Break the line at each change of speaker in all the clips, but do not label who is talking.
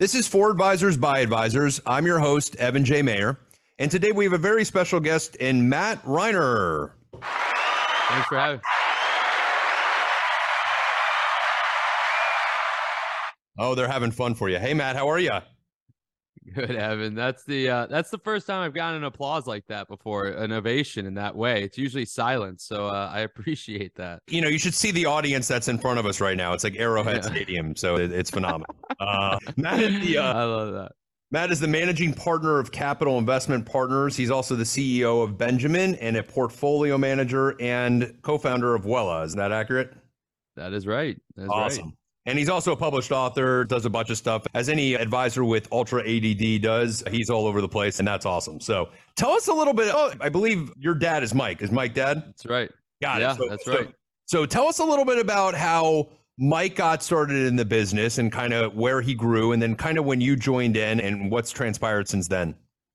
This is For Advisors by Advisors. I'm your host, Evan J. Mayer. And today we have a very special guest in Matt Reiner.
Thanks for having me.
Oh, they're having fun for you. Hey, Matt, how are you?
Good, Evan. That's the first time I've gotten an applause like that before, an ovation in that way. It's usually silence, so I appreciate that.
You know, you should see the audience that's in front of us right now. It's like Arrowhead Stadium, so it's phenomenal. Matt is
I love that.
Matt is the managing partner of Capital Investment Partners. He's also the CEO of Benjamin and a portfolio manager and co-founder of Wella. Is that accurate?
That is right. That's
awesome.
Right.
And he's also a published author, does a bunch of stuff. As any advisor with Ultra ADD does, he's all over the place, and that's awesome. So tell us a little bit. Oh, I believe your dad is Mike. Is Mike dad?
That's right.
Got it.
That's right.
So tell us a little bit about how Mike got started in the business and kind of where he grew, and then kind of when you joined in and what's transpired since then.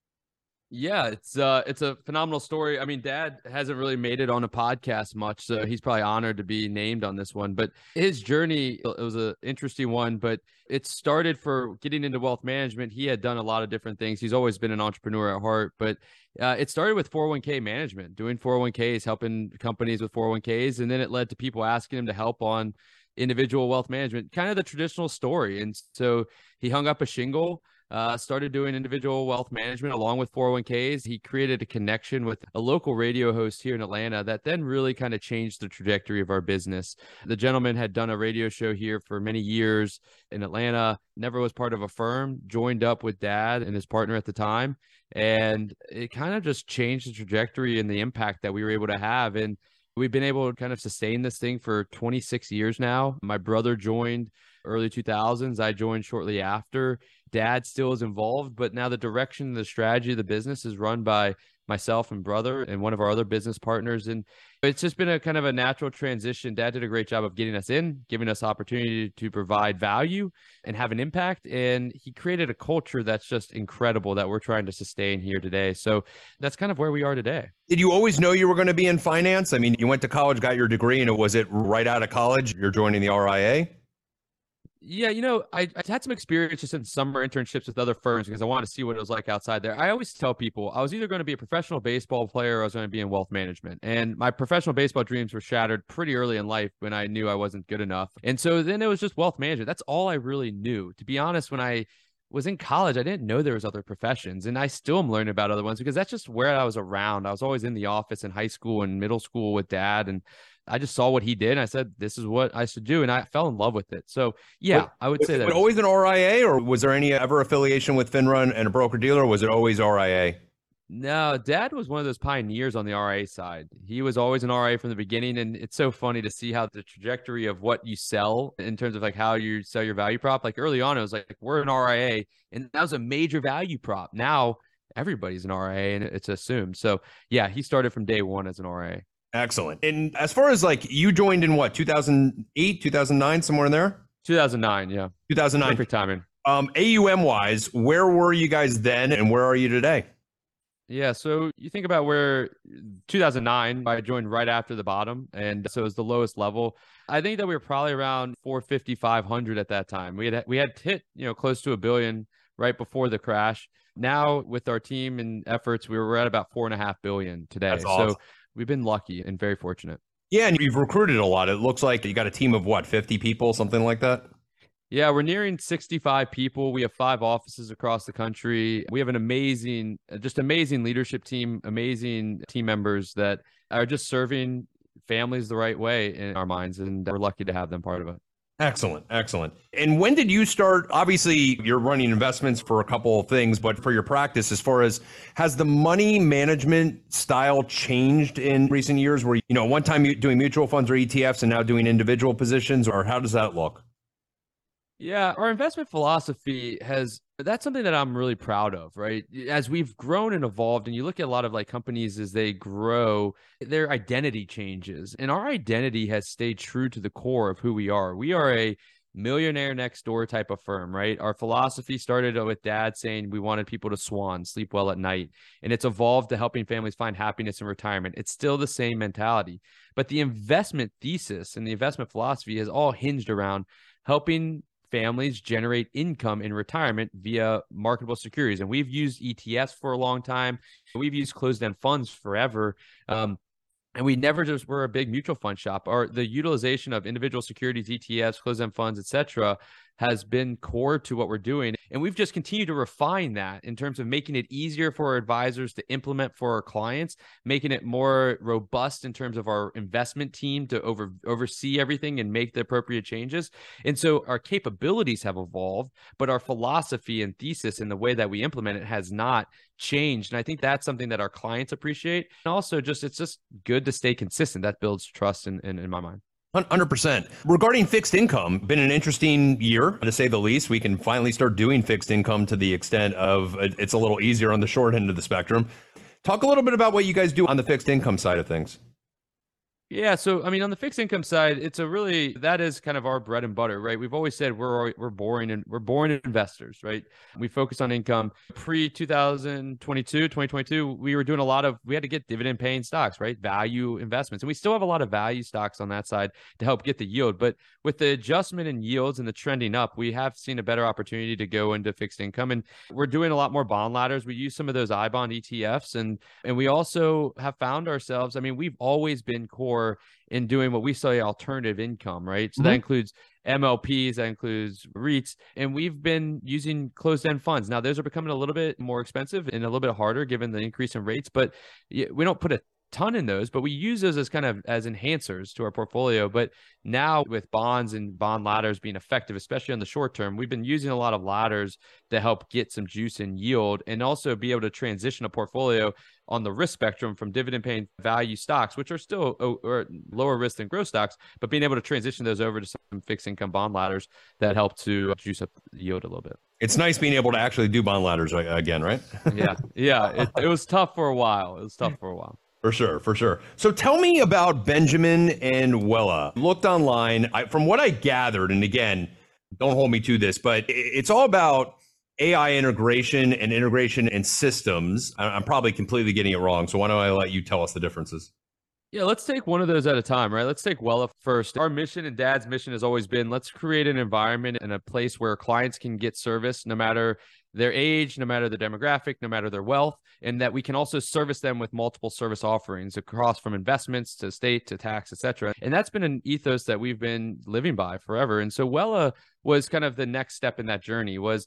Yeah, it's a phenomenal story. I mean, Dad hasn't really made it on a podcast much, so he's probably honored to be named on this one. But his journey, it was an interesting one, but it started for getting into wealth management. He had done a lot of different things. He's always been an entrepreneur at heart, but it started with 401k management, doing 401ks, helping companies with 401ks, and then it led to people asking him to help on individual wealth management, kind of the traditional story. And so he hung up a shingle, started doing individual wealth management along with 401ks. He created a connection with a local radio host here in Atlanta that then really kind of changed the trajectory of our business. The gentleman had done a radio show here for many years in Atlanta, never was part of a firm, joined up with Dad and his partner at the time. And it kind of just changed the trajectory and the impact that we were able to have. And we've been able to kind of sustain this thing for 26 years now. My brother joined early 2000s. I joined shortly after. Dad still is involved, but now the direction, the strategy of the business is run by myself and brother and one of our other business partners. And it's just been a kind of a natural transition. Dad did a great job of getting us in, giving us opportunity to provide value and have an impact. And he created a culture that's just incredible that we're trying to sustain here today. So that's kind of where we are today. Did
you always know you were going to be in finance? I mean, you went to college, got your degree, and was it right out of college you're joining the RIA?
Yeah, I had some experience just in summer internships with other firms because I wanted to see what it was like outside there. I always tell people I was either going to be a professional baseball player or I was going to be in wealth management. And my professional baseball dreams were shattered pretty early in life when I knew I wasn't good enough. And so then it was just wealth management. That's all I really knew. To be honest, when I was in college, I didn't know there was other professions, and I still am learning about other ones because that's just where I was around. I was always in the office in high school and middle school with Dad, and I just saw what he did and I said, this is what I should do. And I fell in love with it. So yeah, I would say that.
But always an RIA, or was there any ever affiliation with FINRA and a broker dealer? Or was it always RIA?
No, Dad was one of those pioneers on the RIA side. He was always an RIA from the beginning. And it's so funny to see how the trajectory of what you sell in terms of like how you sell your value prop, like early on, it was like, we're an RIA, and that was a major value prop. Now everybody's an RIA and it's assumed. So yeah, he started from day one as an RIA.
Excellent. And as far as like you joined in what, 2008, 2009, somewhere in there?
2009. Yeah.
2009.
Perfect timing.
AUM wise, where were you guys then and where are you today?
Yeah. So you think about where 2009, I joined right after the bottom. And so it was the lowest level. I think that we were probably around 450, 500 at that time. We had hit, close to $1 billion right before the crash. Now with our team and efforts, we were at about $4.5 billion today.
That's awesome.
So we've been lucky and very fortunate.
Yeah, and you've recruited a lot. It looks like you got a team of what, 50 people, something like that?
Yeah, we're nearing 65 people. We have 5 offices across the country. We have an amazing leadership team, amazing team members that are just serving families the right way in our minds, and we're lucky to have them part of it.
Excellent. Excellent. And when did you start? Obviously, you're running investments for a couple of things, but for your practice, as far as has the money management style changed in recent years where, one time you're doing mutual funds or ETFs and now doing individual positions, or how does that look?
Yeah, our investment philosophy that's something that I'm really proud of, right? As we've grown and evolved, and you look at a lot of like companies as they grow, their identity changes. And our identity has stayed true to the core of who we are. We are a millionaire next door type of firm, right? Our philosophy started with Dad saying we wanted people to swan, sleep well at night. And it's evolved to helping families find happiness in retirement. It's still the same mentality. But the investment thesis and the investment philosophy has all hinged around helping families generate income in retirement via marketable securities. And we've used ETFs for a long time. We've used closed-end funds forever. And we never just were a big mutual fund shop. Or the utilization of individual securities, ETFs, closed-end funds, et cetera, has been core to what we're doing. And we've just continued to refine that in terms of making it easier for our advisors to implement for our clients, making it more robust in terms of our investment team to oversee everything and make the appropriate changes. And so our capabilities have evolved, but our philosophy and thesis and the way that we implement it has not changed. And I think that's something that our clients appreciate. And also it's just good to stay consistent. That builds trust in my mind.
100%. Regarding fixed income, been an interesting year, to say the least. We can finally start doing fixed income to the extent of it's a little easier on the short end of the spectrum. Talk a little bit about what you guys do on the fixed income side of things.
Yeah. So, I mean, on the fixed income side, that is kind of our bread and butter, right? We've always said we're boring investors, right? We focus on income. Pre 2022, we had to get dividend paying stocks, right? Value investments. And we still have a lot of value stocks on that side to help get the yield. But with the adjustment in yields and the trending up, we have seen a better opportunity to go into fixed income. And we're doing a lot more bond ladders. We use some of those iBond ETFs. And we also have found ourselves, I mean, we've always been core in doing what we say alternative income, right? So that includes MLPs, that includes REITs, and we've been using closed-end funds. Now, those are becoming a little bit more expensive and a little bit harder given the increase in rates, but we don't put a ton in those, but we use those as kind of as enhancers to our portfolio. But now with bonds and bond ladders being effective, especially on the short term, we've been using a lot of ladders to help get some juice in yield and also be able to transition a portfolio on the risk spectrum from dividend paying value stocks, which are still or lower risk than growth stocks, but being able to transition those over to some fixed income bond ladders that help to juice up the yield a little bit.
It's nice being able to actually do bond ladders again, right?
Yeah. It was tough for a while. For
sure. So tell me about Benjamin and Wella. Looked online, from what I gathered, and again, don't hold me to this, but it's all about AI integration and systems. I'm probably completely getting it wrong. So why don't I let you tell us the differences?
Yeah, let's take one of those at a time, right? Let's take Wella first. Our mission and Dad's mission has always been, let's create an environment and a place where clients can get service no matter their age, no matter their demographic, no matter their wealth, and that we can also service them with multiple service offerings across from investments to estate to tax, et cetera. And that's been an ethos that we've been living by forever. And so Wella was kind of the next step in that journey. Was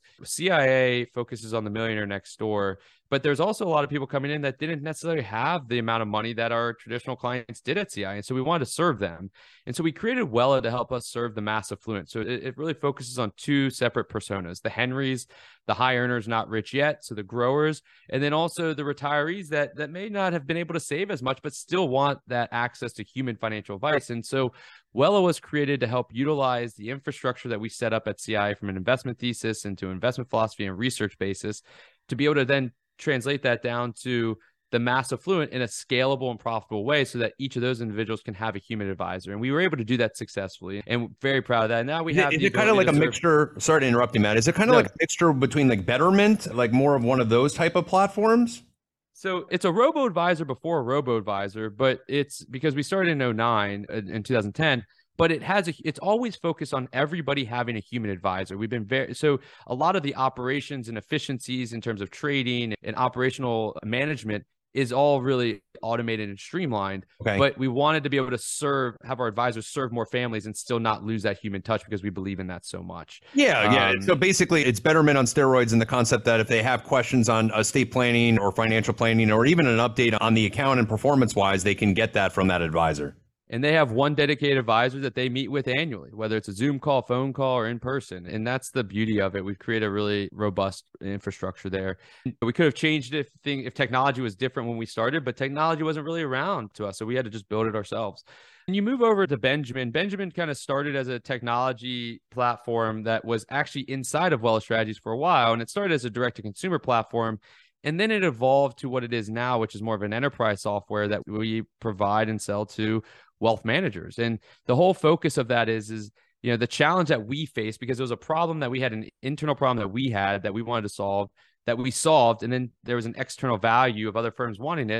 CIA focuses on the millionaire next door, but there's also a lot of people coming in that didn't necessarily have the amount of money that our traditional clients did at CIA. And so we wanted to serve them. And so we created Wella to help us serve the mass affluent. So it really focuses on two separate personas: the Henrys, the high earners not rich yet, so the growers, and then also the retirees that may not have been able to save as much, but still want that access to human financial advice. And so Wella was created to help utilize the infrastructure that we set up at CI from an investment thesis into investment philosophy and research basis to be able to then translate that down to the mass affluent in a scalable and profitable way so that each of those individuals can have a human advisor. And we were able to do that successfully, and we're very proud of that. And now we have.
Is it kind of like a mixture? Sorry to interrupt you, Matt. Is it kind of like a mixture between like Betterment, like more of one of those type of platforms?
So it's a robo-advisor before a robo-advisor, but it's because we started in 2009, in 2010, but it's always focused on everybody having a human advisor. We've been so a lot of the operations and efficiencies in terms of trading and operational management is all really automated and streamlined. Okay. But we wanted to be able to have our advisors serve more families and still not lose that human touch because we believe in that so much.
Yeah. So basically it's Betterment on steroids, in the concept that if they have questions on estate planning or financial planning, or even an update on the account and performance wise, they can get that from that advisor.
And they have one dedicated advisor that they meet with annually, whether it's a Zoom call, phone call, or in person. And that's the beauty of it. We've created a really robust infrastructure there. We could have changed it if technology was different when we started, but technology wasn't really around to us. So we had to just build it ourselves. And you move over to Benjamin. Benjamin kind of started as a technology platform that was actually inside of Wella Strategies for a while. And it started as a direct-to-consumer platform. And then it evolved to what it is now, which is more of an enterprise software that we provide and sell to wealth managers. And the whole focus of that is the challenge that we face, because it was a problem that we had, an internal problem that we had that we wanted to solve, that we solved. And then there was an external value of other firms wanting it.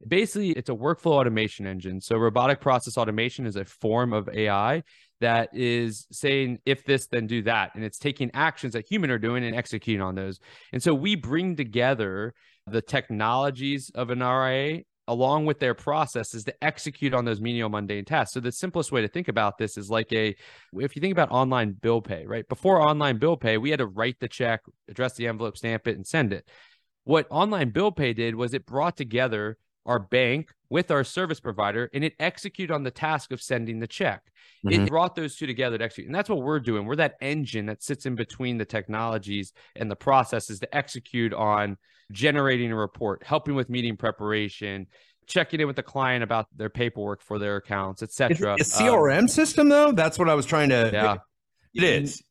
Basically, it's a workflow automation engine. So robotic process automation is a form of AI that is saying, if this, then do that. And it's taking actions that humans are doing and executing on those. And so we bring together the technologies of an RIA along with their processes to execute on those menial mundane tasks. So the simplest way to think about this is like if you think about online bill pay, right? Before online bill pay, we had to write the check, address the envelope, stamp it, and send it. What online bill pay did was it brought together our bank with our service provider, and it executed on the task of sending the check. It brought those two together to execute. And that's what we're doing. We're that engine that sits in between the technologies and the processes to execute on generating a report, helping with meeting preparation, checking in with the client about their paperwork for their accounts, etc.
A CRM system, though? That's what I was trying to...
Yeah.
It is.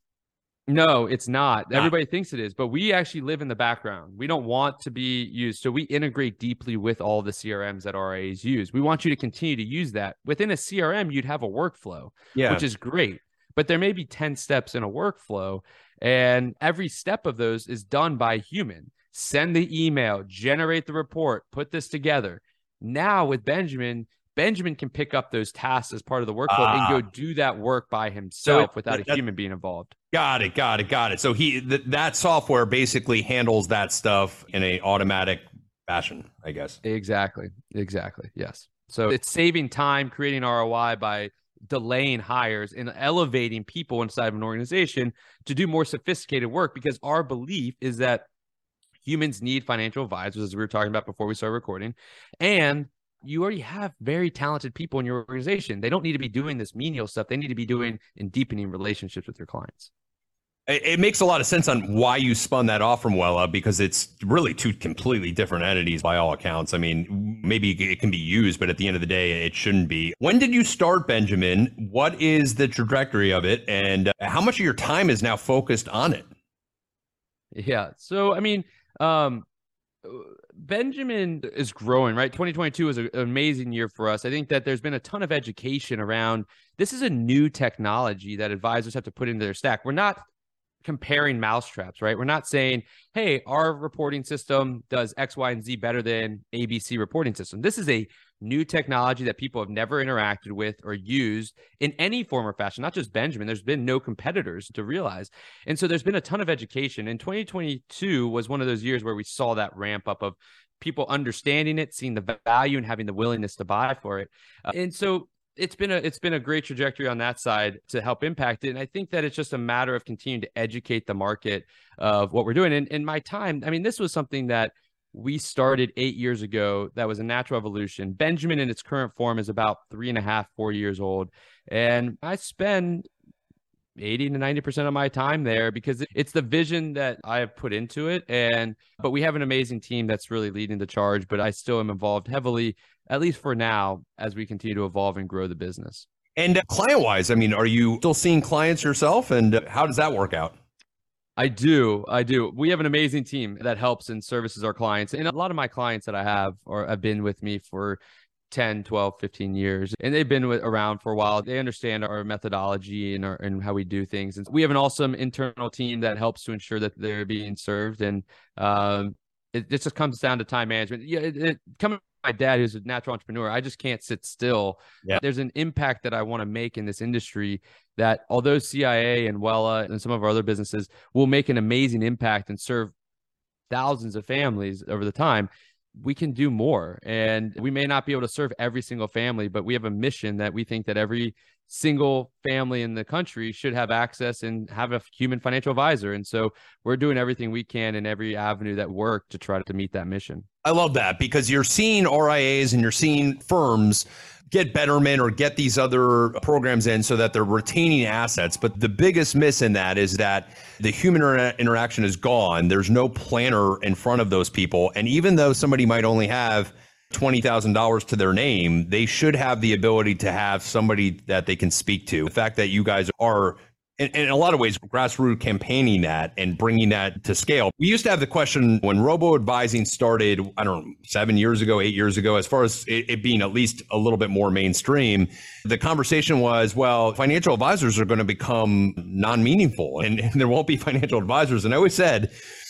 No, it's not. Everybody thinks it is, but we actually live in the background. We don't want to be used. So we integrate deeply with all the CRMs that RIAs use. We want you to continue to use that. Within a CRM, you'd have a workflow, which is great, but there may be 10 steps in a workflow, and every step of those is done by a human. Send the email, generate the report, put this together. Now with Benjamin can pick up those tasks as part of the workflow and go do that work by himself without a human being involved.
Got it. So that software basically handles that stuff in an automatic fashion, I guess.
Exactly. Yes. So it's saving time, creating ROI by delaying hires and elevating people inside of an organization to do more sophisticated work, because our belief is that humans need financial advisors, as we were talking about before we started recording, and you already have very talented people in your organization. They don't need to be doing this menial stuff. They need to be doing and deepening relationships with their clients.
It makes a lot of sense on why you spun that off from Wella, because it's really two completely different entities by all accounts. I mean, maybe it can be used, but at the end of the day, it shouldn't be. When did you start, Benjamin? What is the trajectory of it? And how much of your time is now focused on it?
Yeah. So, I mean, Benjamin is growing, right? 2022 was an amazing year for us. I think that there's been a ton of education around this. Is a new technology that advisors have to put into their stack. We're not comparing mousetraps, right? We're not saying, hey, our reporting system does X, Y, and Z better than ABC reporting system. This is a new technology that people have never interacted with or used in any form or fashion, not just Benjamin. There's been no competitors to realize. And so there's been a ton of education. And 2022 was one of those years where we saw that ramp up of people understanding it, seeing the value, and having the willingness to buy for it. And so it's been a great trajectory on that side to help impact it. And I think that it's just a matter of continuing to educate the market of what we're doing. And in my time, I mean, this was something that we started 8 years ago. That was a natural evolution. Benjamin in its current form is about 3.5, 4 years old. And I spend 80 to 90% of my time there because it's the vision that I have put into it. But we have an amazing team that's really leading the charge, but I still am involved heavily, at least for now, as we continue to evolve and grow the business. And
client-wise, I mean, are you still seeing clients yourself, and how does that work out?
I do. We have an amazing team that helps and services our clients. And a lot of my clients that I have have been with me for 10, 12, 15 years, and they've been around for a while. They understand our methodology and how we do things. And we have an awesome internal team that helps to ensure that they're being served. And it just comes down to time management. Yeah, coming from my dad, who's a natural entrepreneur, I just can't sit still. Yeah. There's an impact that I want to make in this industry that, although CIA and Wella and some of our other businesses will make an amazing impact and serve thousands of families over the time, we can do more. And we may not be able to serve every single family, but we have a mission that we think that every single family in the country should have access and have a human financial advisor. And so we're doing everything we can in every avenue that work to try to meet that mission. I love that, because you're seeing RIAs and you're seeing firms get Betterment or get these other programs in so that they're retaining assets. But the biggest miss in that is that the human interaction is gone. There's no planner in front of those people. And even though somebody might only have $20,000 to their name, they should have the ability to have somebody that they can speak to. The fact that you guys are, in a lot of ways, grassroots campaigning that and bringing that to scale. We used to have the question when robo-advising started, I don't know, 7 years ago, 8 years ago, as far as it being at least a little bit more mainstream, the conversation was, well, financial advisors are going to become non-meaningful and there won't be financial advisors. And I always said,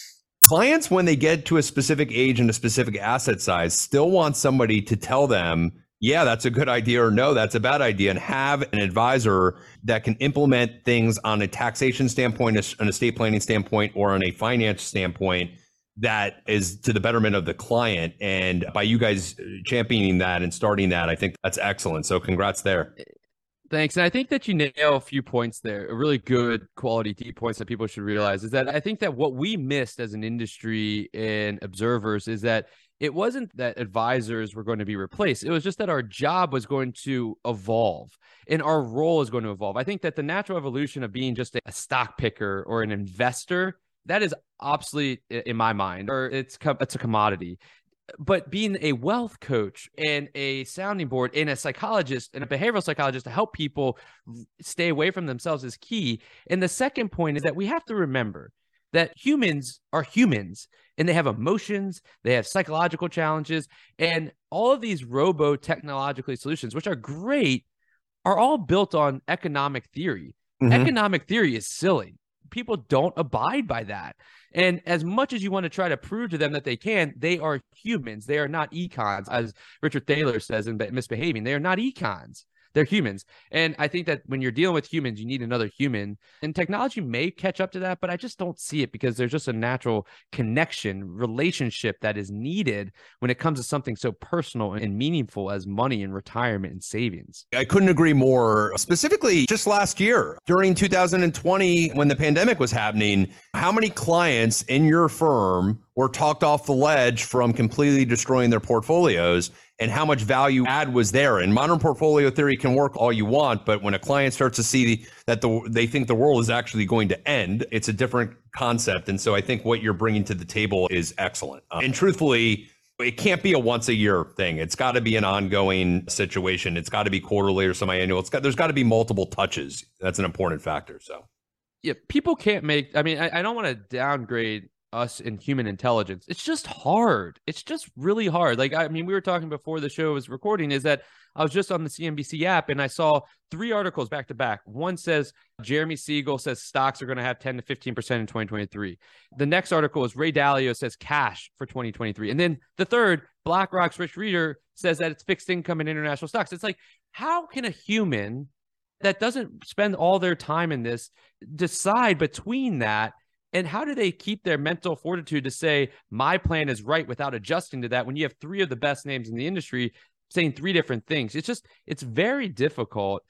Clients, when they get to a specific age and a specific asset size, still want somebody to tell them, yeah, that's a good idea, or no, that's a bad idea, and have an advisor that can implement things on a taxation standpoint, an estate planning standpoint, or on a finance standpoint that is to the betterment of the client. And by you guys championing that and starting that, I think that's excellent. So congrats there.
Thanks. And I think that you nail a few points there, a really good quality key points that people should realize is that I think that what we missed as an industry and observers is that it wasn't that advisors were going to be replaced. It was just that our job was going to evolve and our role is going to evolve. I think that the natural evolution of being just a stock picker or an investor, that is obsolete in my mind, or it's a commodity. But being a wealth coach and a sounding board and a psychologist and a behavioral psychologist to help people stay away from themselves is key. And the second point is that we have to remember that humans are humans and they have emotions, they have psychological challenges, and all of these robo-technologically solutions, which are great, are all built on economic theory. Mm-hmm. Economic theory is silly. People don't abide by that. And as much as you want to try to prove to them that they can, they are humans. They are not econs, as Richard Thaler says in Misbehaving. They are not econs. They're humans. And I think that when you're dealing with humans, you need another human. And technology may catch up to that, but I just don't see it because there's just a natural connection, relationship that is needed when it comes to something so personal and meaningful as money and retirement and savings.
I couldn't agree more. Specifically, just last year, during 2020, when the pandemic was happening, how many clients in your firm were talked off the ledge from completely destroying their portfolios, and how much value add was there? And modern portfolio theory can work all you want, but when a client starts to see that they think the world is actually going to end, it's a different concept. And so I think what you're bringing to the table is excellent. And truthfully, it can't be a once a year thing. It's got to be an ongoing situation. It's got to be quarterly or semi-annual. There's got to be multiple touches. That's an important factor. So
yeah, people can't make, I mean, I don't want to downgrade us in human intelligence. It's just hard. It's just really hard. Like, I mean, we were talking before the show was recording is that I was just on the CNBC app and I saw 3 articles back to back. One says Jeremy Siegel says stocks are going to have 10 to 15% in 2023. The next article is Ray Dalio says cash for 2023. And then the third, BlackRock's Rich Reader says that it's fixed income and international stocks. It's like, how can a human that doesn't spend all their time in this decide between that? And how do they keep their mental fortitude to say, my plan is right without adjusting to that when you have 3 of the best names in the industry saying 3 different things? It's very difficult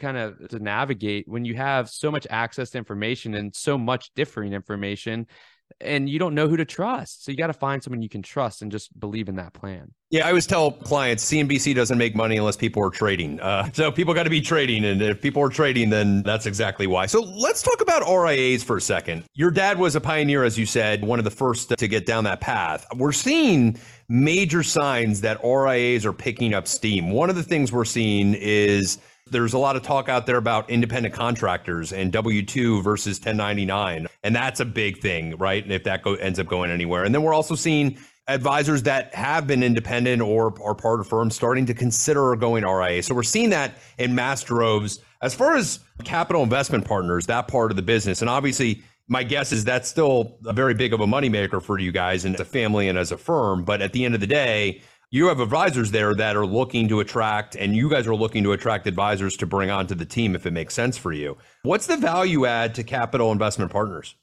to navigate when you have so much access to information and so much differing information and you don't know who to trust. So you got to find someone you can trust and just believe in that plan.
Yeah, I always tell clients CNBC doesn't make money unless people are trading. So people got to be trading. And if people are trading, then that's exactly why. So let's talk about RIAs for a second. Your dad was a pioneer, as you said, one of the first to get down that path. We're seeing major signs that RIAs are picking up steam. One of the things we're seeing is there's a lot of talk out there about independent contractors and W-2 versus 1099. And that's a big thing, right? And if that ends up going anywhere. And then we're also seeing advisors that have been independent or are part of firms starting to consider going RIA. So we're seeing that in mass droves. As far as capital investment partners, that part of the business, and obviously my guess is that's still a very big of a moneymaker for you guys and as a family and as a firm. But at the end of the day, you have advisors there that are looking to attract, and you guys are looking to attract advisors to bring onto the team if it makes sense for you. What's the value add to capital investment partners?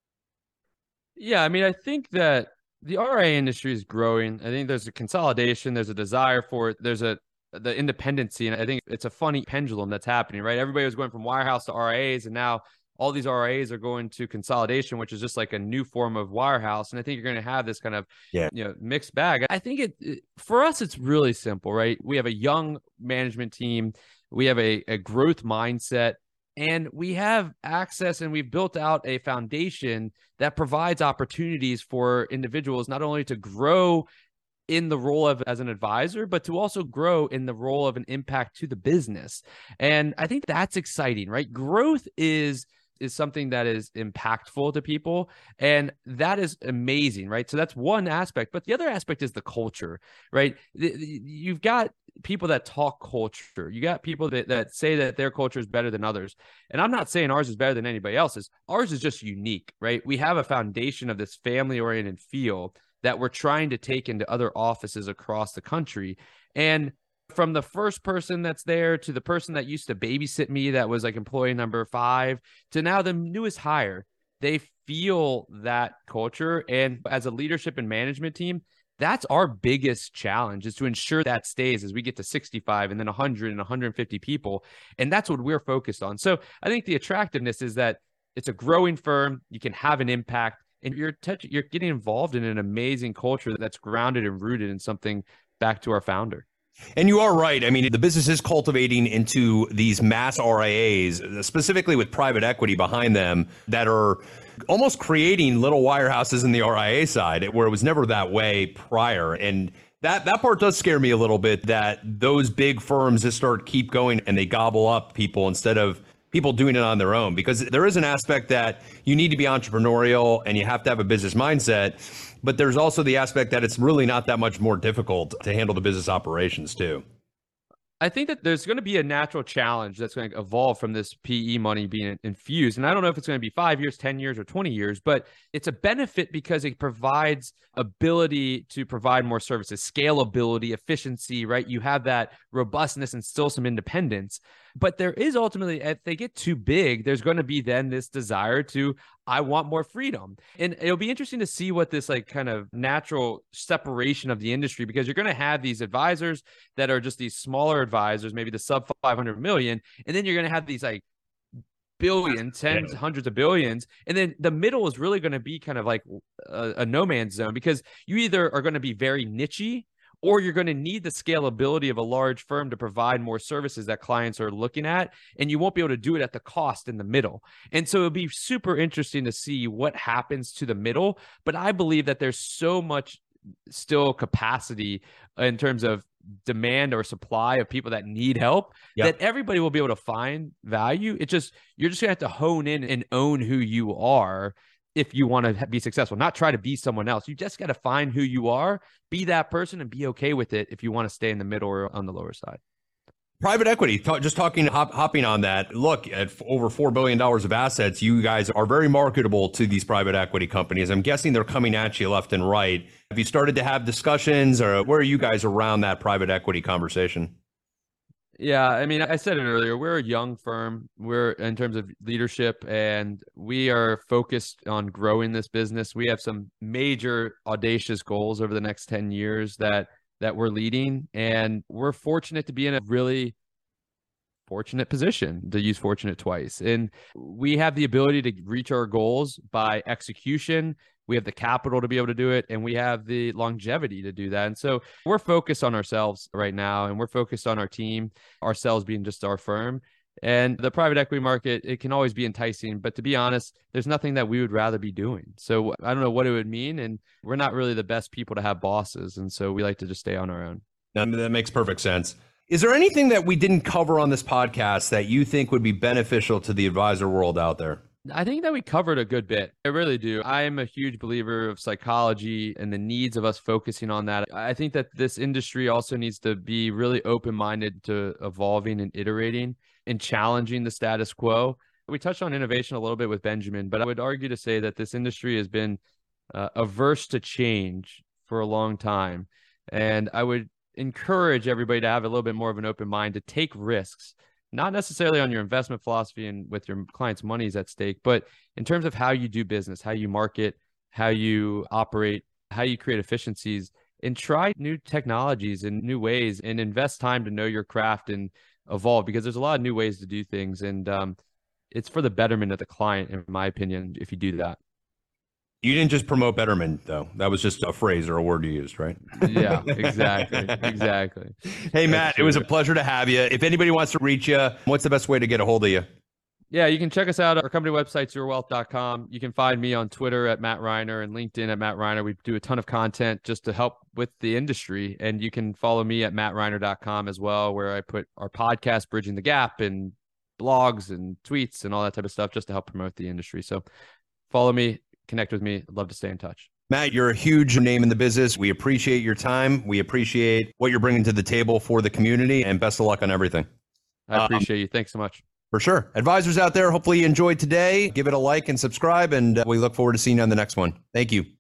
Yeah, I mean, I think that the RIA industry is growing. I think there's a consolidation, there's a desire for it, there's the independency, and I think it's a funny pendulum that's happening, right? Everybody was going from wirehouse to RIAs, and now all these RIAs are going to consolidation, which is just like a new form of wirehouse. And I think you're going to have this kind of mixed bag. I think for us, it's really simple, right? We have a young management team. We have a growth mindset, and we have access, and we've built out a foundation that provides opportunities for individuals not only to grow in the role of as an advisor, but to also grow in the role of an impact to the business. And I think that's exciting, right? Growth is something that is impactful to people, and that is amazing, right? So that's one aspect, but the other aspect is the culture, right? You've got people that talk culture. You got people that say that their culture is better than others. And I'm not saying ours is better than anybody else's. Ours is just unique, right? We have a foundation of this family-oriented feel that we're trying to take into other offices across the country. And from the first person that's there to the person that used to babysit me, that was like employee number 5, to now the newest hire, they feel that culture. And as a leadership and management team, that's our biggest challenge, is to ensure that stays as we get to 65 and then 100 and 150 people. And that's what we're focused on. So I think the attractiveness is that it's a growing firm. You can have an impact, and you're getting involved in an amazing culture that's grounded and rooted in something back to our founder.
And you are right. I mean, the business is cultivating into these mass RIAs, specifically with private equity behind them, that are almost creating little wirehouses in the RIA side, where it was never that way prior. And that part does scare me a little bit, that those big firms just keep going and they gobble up people instead of people doing it on their own, because there is an aspect that you need to be entrepreneurial and you have to have a business mindset. But there's also the aspect that it's really not that much more difficult to handle the business operations too.
I think that there's going to be a natural challenge that's going to evolve from this PE money being infused. And I don't know if it's going to be 5 years, 10 years, or 20 years, but it's a benefit because it provides ability to provide more services, scalability, efficiency, right? You have that robustness and still some independence. But there is ultimately, if they get too big, there's going to be then this desire to, I want more freedom. And it'll be interesting to see what this like kind of natural separation of the industry, because you're going to have these advisors that are just these smaller advisors, maybe the sub 500 million. And then you're going to have these like billions, tens, hundreds of billions. And then the middle is really going to be kind of like a no man's zone, because you either are going to be very niche-y, or you're going to need the scalability of a large firm to provide more services that clients are looking at, and you won't be able to do it at the cost in the middle. And so it'll be super interesting to see what happens to the middle. But I believe that there's so much still capacity in terms of demand or supply of people that need help, that everybody will be able to find value. You're just going to have to hone in and own who you are if you want to be successful, not try to be someone else. You just got to find who you are, be that person, and be okay with it if you want to stay in the middle or on the lower side.
Private equity, hopping on that. Look, at over $4 billion of assets, you guys are very marketable to these private equity companies. I'm guessing they're coming at you left and right. Have you started to have discussions, or where are you guys around that private equity conversation?
Yeah, I mean, I said it earlier, we're a young firm. We're in terms of leadership, and we are focused on growing this business. We have some major audacious goals over the next 10 years that we're leading, and we're fortunate to be in a really fortunate position, to use fortunate twice. And we have the ability to reach our goals by execution. We have the capital to be able to do it, and we have the longevity to do that. And so we're focused on ourselves right now, and we're focused on our team, ourselves being just our firm. And the private equity market, it can always be enticing, but to be honest, there's nothing that we would rather be doing. So I don't know what it would mean, and we're not really the best people to have bosses. And so we like to just stay on our own.
That makes perfect sense. Is there anything that we didn't cover on this podcast that you think would be beneficial to the advisor world out there?
I think that we covered a good bit. I really do. I am a huge believer of psychology and the needs of us focusing on that. I think that this industry also needs to be really open-minded to evolving and iterating and challenging the status quo. We touched on innovation a little bit with Benjamin, but I would argue to say that this industry has been averse to change for a long time. And I would encourage everybody to have a little bit more of an open mind, to take risks, not necessarily on your investment philosophy and with your clients' money is at stake, but in terms of how you do business, how you market, how you operate, how you create efficiencies, and try new technologies and new ways, and invest time to know your craft and evolve, because there's a lot of new ways to do things. And it's for the betterment of the client, in my opinion, if you do that.
You didn't just promote betterment, though. That was just a phrase or a word you used, right?
Yeah, exactly. Exactly.
Hey, Matt, it was a pleasure to have you. If anybody wants to reach you, what's the best way to get a hold of you?
Yeah, you can check us out. Our company website's yourwealth.com. You can find me on Twitter at Matt Reiner and LinkedIn at Matt Reiner. We do a ton of content just to help with the industry. And you can follow me at mattreiner.com as well, where I put our podcast, Bridging the Gap, and blogs and tweets and all that type of stuff just to help promote the industry. So follow me, connect with me. I'd love to stay in touch.
Matt, you're a huge name in the business. We appreciate your time. We appreciate what you're bringing to the table for the community, and best of luck on everything.
I appreciate you. Thanks so much.
For sure. Advisors out there, hopefully you enjoyed today. Give it a like and subscribe, and we look forward to seeing you on the next one. Thank you.